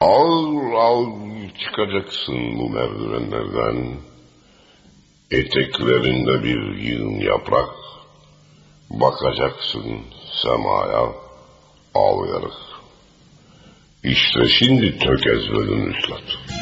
Ağır ağır çıkacaksın bu merdivenlerden. Eteklerinde bir yığın yaprak. Bakacaksın semaya ağlayarak. İşte şimdi tökezledin üstad.